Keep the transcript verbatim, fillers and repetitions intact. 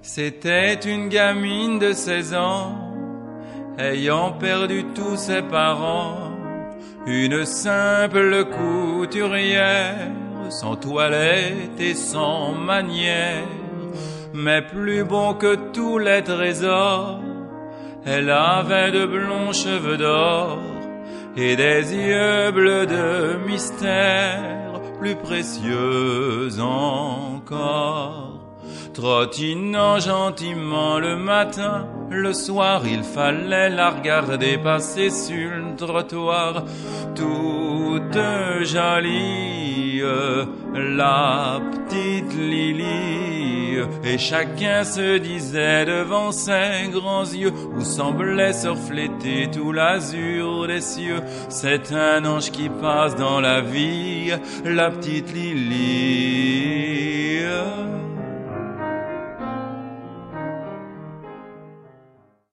C'était une gamine de seize ans, ayant perdu tous ses parents, une simple couturière, sans toilette et sans manière, mais plus bon que tous les trésors. Elle avait de blonds cheveux d'or et des yeux bleus de mystère, plus précieux encore. Trottinant gentiment le matin, le soir il fallait la regarder passer sur le trottoir, toute jolie, la petite Lily. Et chacun se disait devant ses grands yeux, où semblait se refléter tout l'azur des cieux, c'est un ange qui passe dans la vie, la petite Lily.